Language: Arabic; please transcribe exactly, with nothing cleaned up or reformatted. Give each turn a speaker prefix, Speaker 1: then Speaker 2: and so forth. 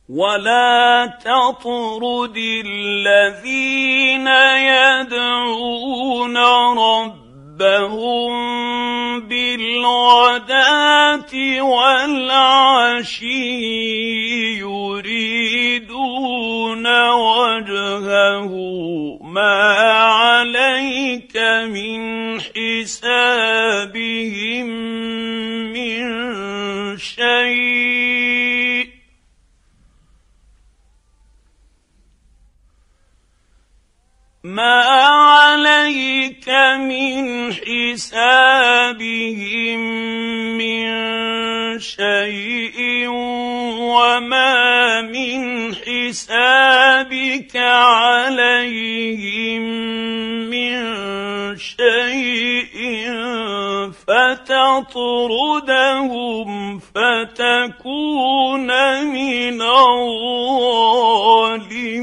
Speaker 1: ولا تطرد الذين يدعون ربهم بالغداة والعشي يريدون وجهه ما عليك من حسابهم من شيء ما عليك من حسابهم من شيء وما من حسابك عليهم من شيء فتطردهم فتكون من الظالمين.